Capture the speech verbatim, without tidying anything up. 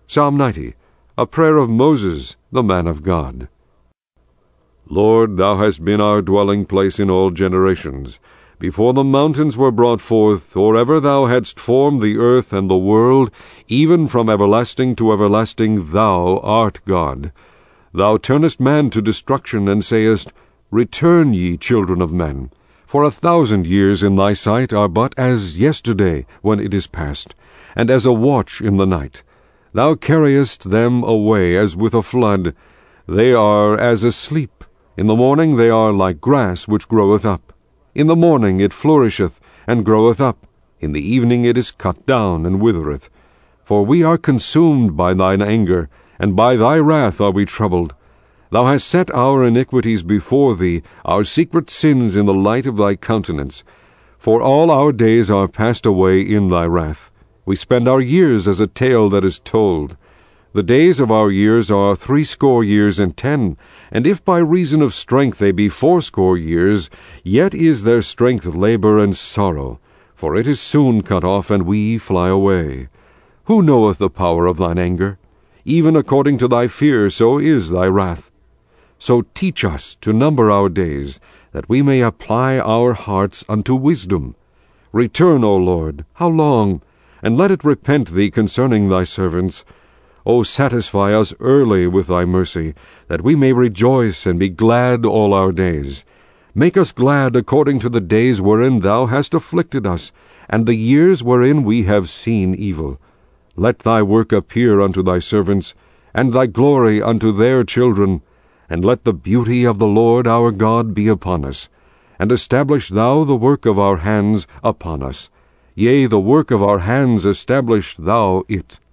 Psalm ninety, a prayer of Moses, the man of God. Lord, thou hast been our dwelling place in all generations. Before the mountains were brought forth, or ever thou hadst formed the earth and the world, even from everlasting to everlasting thou art God. Thou turnest man to destruction, and sayest, Return, ye children of men. For a thousand years in thy sight are but as yesterday when it is past, and as a watch in the night. Thou carriest them away as with a flood. They are as asleep. In the morning they are like grass which groweth up. In the morning it flourisheth, and groweth up. In the evening it is cut down, and withereth. For we are consumed by thine anger, and by thy wrath are we troubled. Thou hast set our iniquities before thee, our secret sins in the light of thy countenance. For all our days are passed away in thy wrath. We spend our years as a tale that is told. The days of our years are threescore years and ten, and if by reason of strength they be fourscore years, yet is their strength labor and sorrow, for it is soon cut off, and we fly away. Who knoweth the power of thine anger? Even according to thy fear, so is thy wrath. So teach us to number our days, that we may apply our hearts unto wisdom. Return, O Lord, how long? And let it repent thee concerning thy servants. O satisfy us early with thy mercy, that we may rejoice and be glad all our days. Make us glad according to the days wherein thou hast afflicted us, and the years wherein we have seen evil. Let thy work appear unto thy servants, and thy glory unto their children. And let the beauty of the Lord our God be upon us. And establish thou the work of our hands upon us. Yea, the work of our hands establish thou it.